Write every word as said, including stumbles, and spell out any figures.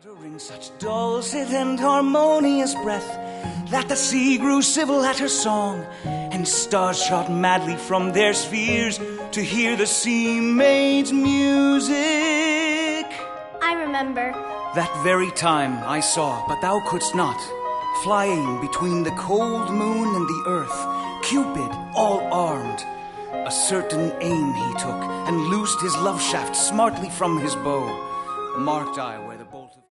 Uttering such dulcet and harmonious breath that the sea grew civil at her song, and stars shot madly from their spheres to hear the sea maid's music. I remember. That very time I saw, but thou couldst not, flying between the cold moon and the earth, Cupid all armed. A certain aim he took, and loosed his love shaft smartly from his bow. Marked I where